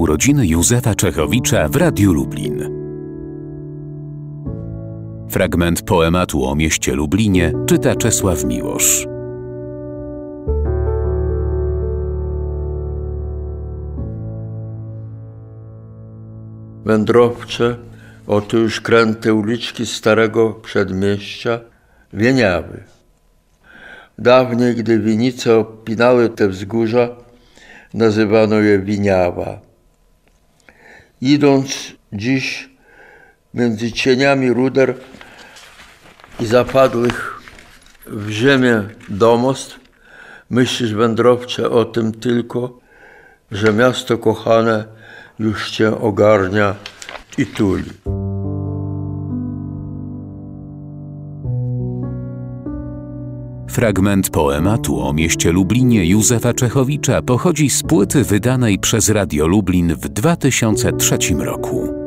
urodziny Józefa Czechowicza w Radiu Lublin. Fragment poematu o mieście Lublinie czyta Czesław Miłosz. Wędrowcze, oto już kręte uliczki starego przedmieścia wieniały. Dawniej, gdy winice opinały te wzgórza, nazywano je Winiawa. Idąc dziś między cieniami ruder i zapadłych w ziemię domostw, myślisz, wędrowcze, o tym tylko, że miasto kochane już cię ogarnia i tuli. Fragment poematu o mieście Lublinie Józefa Czechowicza pochodzi z płyty wydanej przez Radio Lublin w 2003 roku.